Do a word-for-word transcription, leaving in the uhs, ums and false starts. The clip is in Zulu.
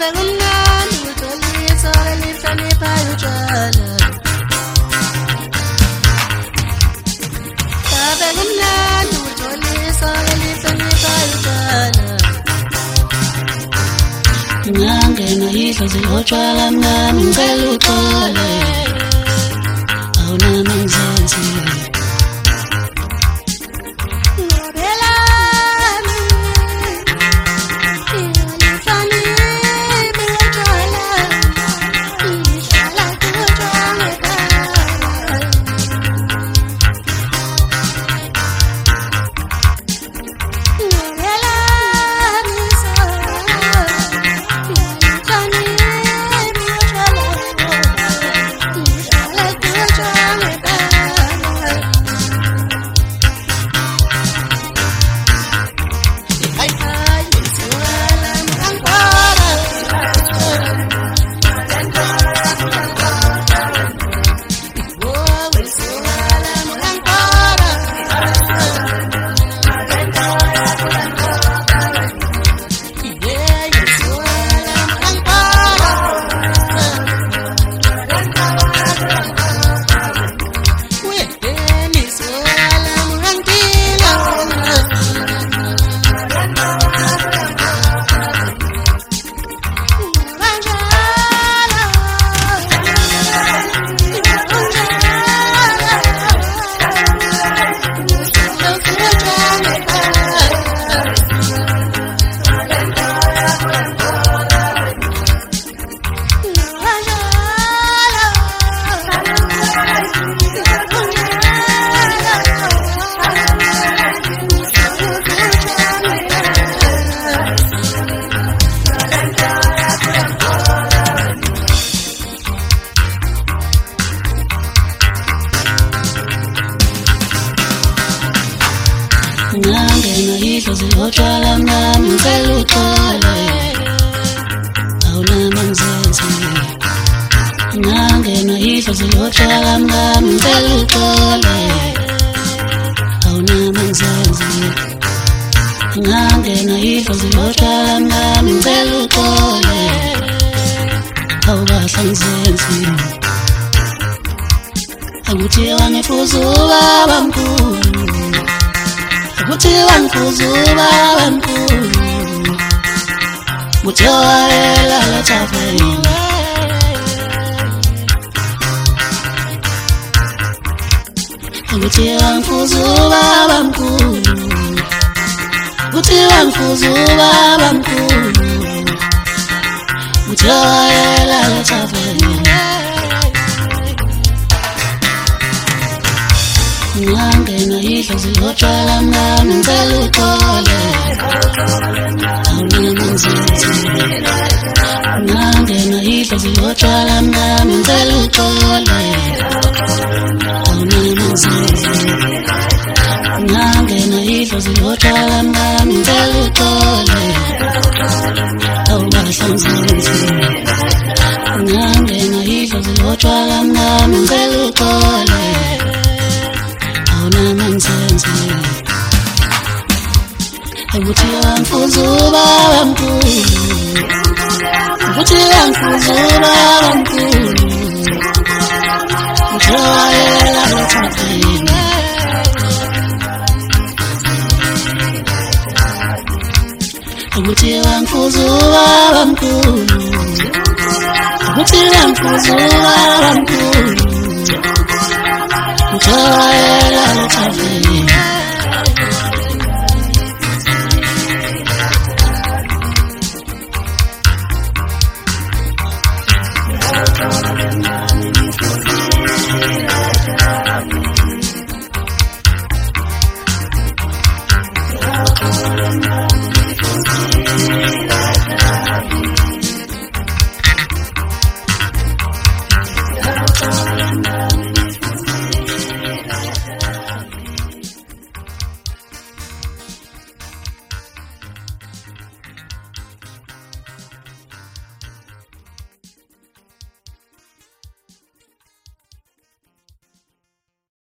Ngangena idlozi lotshwala mnami ngicela uxole awunami ngizenzi Ngangena idlozi lotshwala mnami ngicela uxole awunami ngizenzi Ngangena idlozi lotshwala mnami ngicela uxole awunami ngizenzi Ngangena idlozi lotshwala mnami ngicela uxole awubahla ngizenzi Akuthiwa ngifuza ubaba mkhulu Kuthiwa ngifuza ubaba mkhulu Kuthiwa elala thaveni Kuthiwa ngifuza ubaba mkhulu Kuthiwa ngifuza ubaba mkhulu Kuthiwa elala thaveni Ngangena idlozi lotshwala mnami ngicela uxole awunami ngizenzi Ngangena idlozi lotshwala mnami ngicela uxole awunami ngizenzi Ngangena idlozi lotshwala mnami ngicela uxole awubahla ngizenzi Ngangena idlozi lotshwala mnami ngicela uxole awunami ngizenzi Kuthiwa ngifuza ubaba mkhulu Kuthiwa ngifuza ubaba mkhulu Kuthiwa elala thaveni Kuthiwa ngifuza ubaba mkhulu Kuthiwa ngifuza ubaba mkhulu Kuthiwa elala thaveni